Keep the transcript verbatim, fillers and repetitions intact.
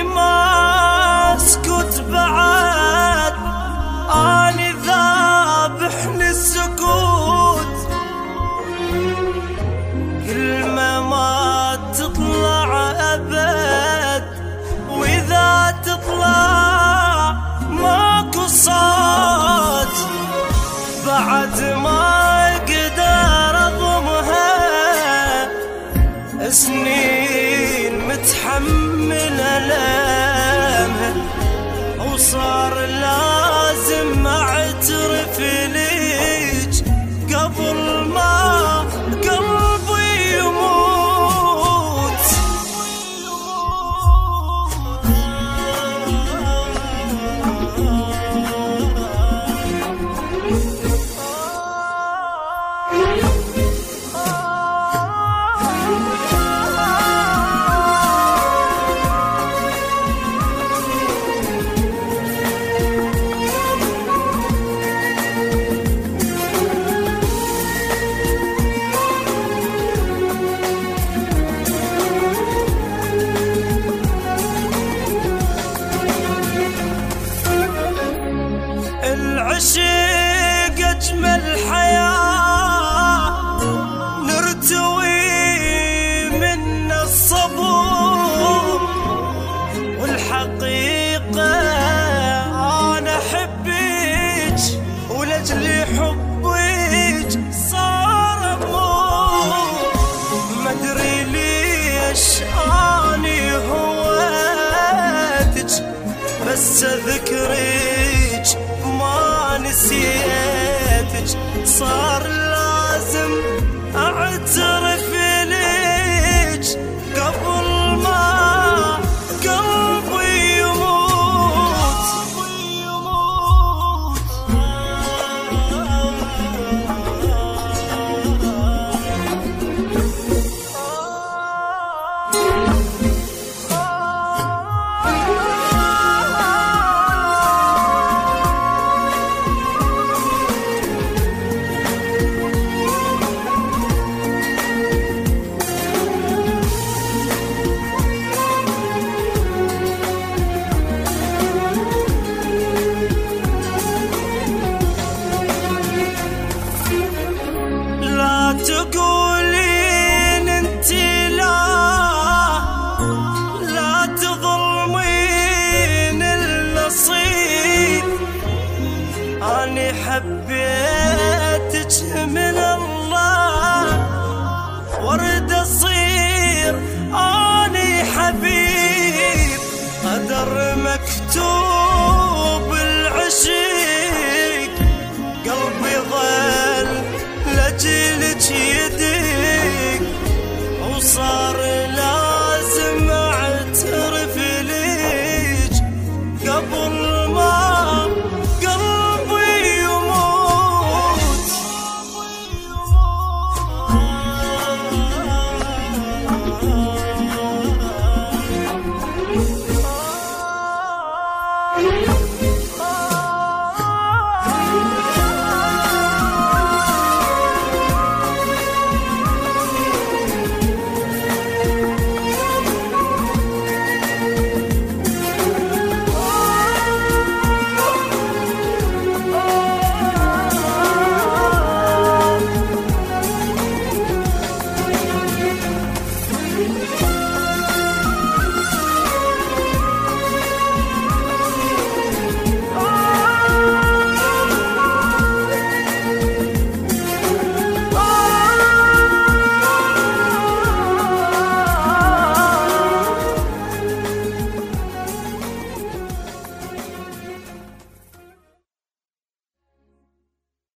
اني ما اسكت بعد، اني ذابح للسكوت. كلمة ما تطلع ابد، واذا تطلع ماكو صوت. بعد ما اقدر اضمها سنين متحمل ألمها، وصار لازم اعترف ليج قبل ما قلبي يموت. العشق أجمل حياة، نرتوي من الصبور. والحقيقة أنا أحبك، ولأجل حبك صار أمور. مدري ليش أني هويتك، بس ذكرك ما نسيتك. صار لازم أعترف